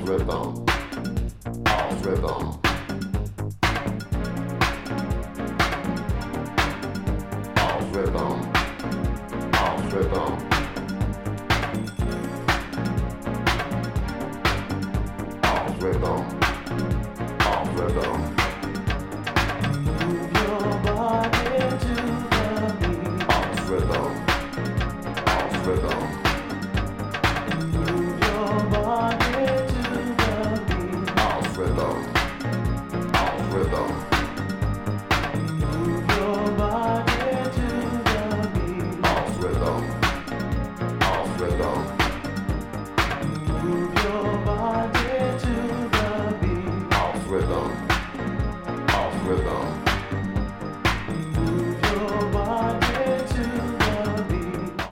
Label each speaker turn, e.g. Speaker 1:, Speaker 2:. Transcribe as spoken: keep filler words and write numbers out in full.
Speaker 1: rhythm, off rhythm, off rhythm, off rhythm, off rhythm, off rhythm.
Speaker 2: Move your body to the beat.
Speaker 1: Off rhythm, off rhythm,
Speaker 2: Move your body to the beat.
Speaker 1: off rhythm, off rhythm,
Speaker 2: Move your body to the beat.
Speaker 1: off rhythm, off rhythm,
Speaker 2: Move your body to the beat.
Speaker 1: off rhythm, off rhythm.